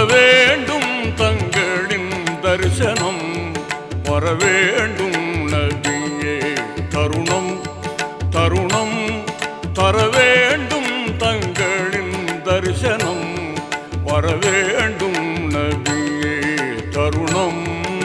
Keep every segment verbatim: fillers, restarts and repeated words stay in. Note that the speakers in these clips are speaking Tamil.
வரவேண்டும் தங்களின் தரிசனம் வரவேண்டும் நபியே தருணம் தருணம் தரவேண்டும் தங்களின் தரிசனம் வரவேண்டும் நபியே தருணம்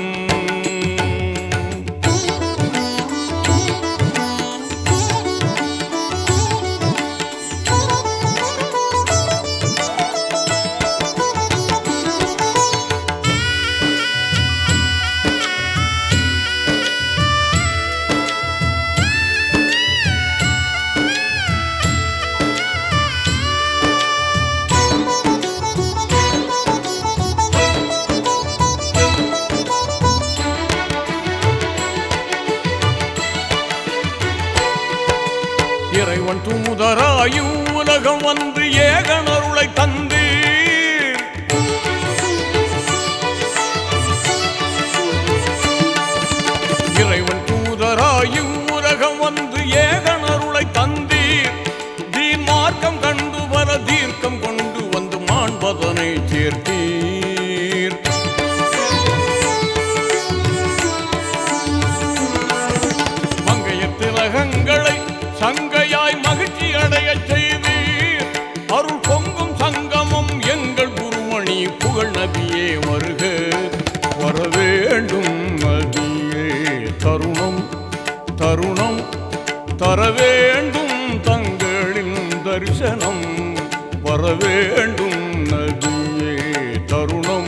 இறைவன் தூதராயும் உலகம் வந்து ஏகனருளை தந்தீர் இறைவன் தூதராயும் உலகம் வந்து ஏகனருளை தந்தீர் தீன் மார்க்கம் கண்டு பல தீர்க்கம் கொண்டு வந்து மாண்பதனை சேர்த்தீர் மங்கையர் திலகங்களை சங்கையாய் மகிழ்ச்சி அடைய செய்தீர் அருள் பொங்கும் சங்கமம் எங்கள் குருமணி புகழ் நபியே வருக வரவேண்டும் நபியே தருணம் தருணம் தரவேண்டும் தங்களின் தரிசனம் வரவேண்டும் நபியே தருணம்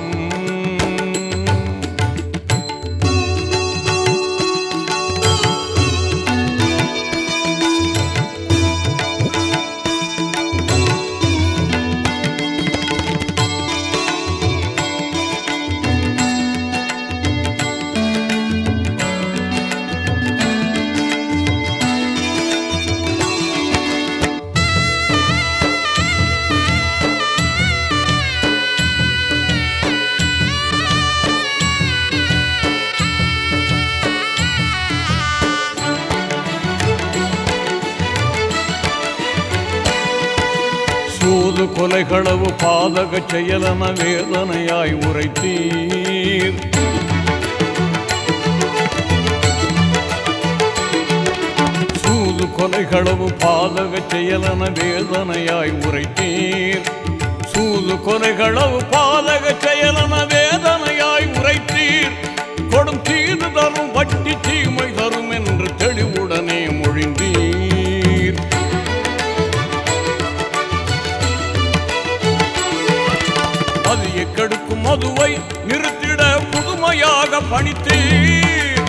சூது கொலைகளவு பாதக செயலன வேதனையாய் உரைத்தீர் சூது கொலைகளவு பாதக செயலன வேதனையாய் உரைத்தீர் சூது கொலைகளவு பாதக செயலன வேதனையாய் உரைத்தீர் கொடும் தீது தரும் வட்டி தீமை தரும் என்று தெளிவுடனே மொழிந்தீர் மதியை கெடுக்கும் மதுவை நிறுத்திட புதுமையாக பணித்தீர்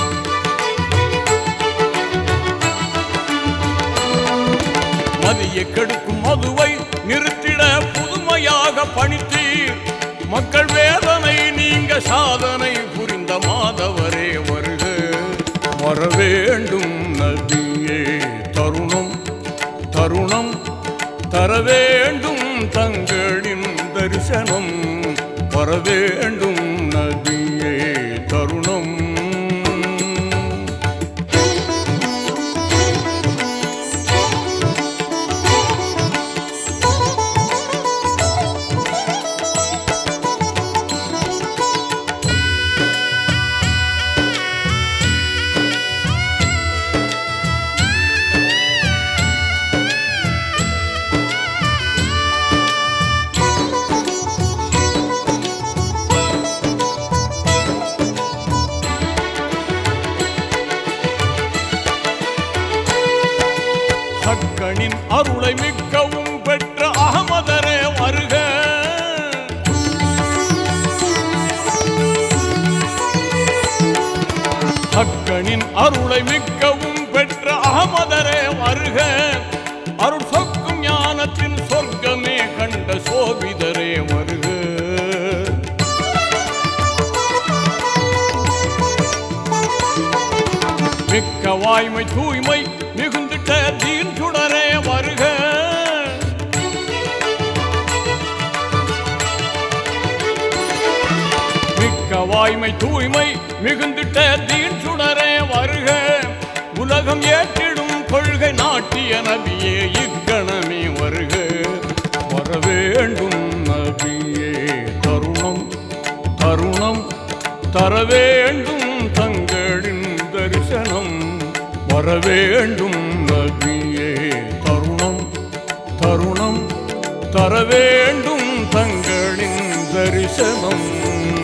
மதியை கெடுக்கும் மதுவை நிறுத்திட புதுமையாக பணித்தீர் மக்கள் வேதனை நீங்க சாதனை புரிந்த மாதவரே வருக வரவேண்டும் நபியே தருணம் தருணம் தரவேண்டும் தங்களின் தரிசனம் வரவேண்டும் நபியே தருணம் ஹக்கனின் அருளை மிக்கவும் பெற்ற அகமதரே வருக ஹக்கனின் அருளை மிக்கவும் பெற்ற அகமதரே வருக அருள் சொக்கும் ஞானத்தின் சொர்க்கமே கண்ட சோபிதரே வருக மிக்க வாய்மை தூய்மை மிகுந்திட்ட தீன் சுடரே வருக மிக்க வாய்மை தூய்மை மிகுந்திட்ட தீன் சுடரே வருக உலகம் ஏற்றிடும் கொள்கை நாட்டிய நபியே இக்கணமே வருக வரவேண்டும் நபியே தரவேண்டும் தங்களின் தரிசனம் வரவேண்டும் நபியே தருணம் தருணம் தரவேண்டும் தங்களின் தரிசனம்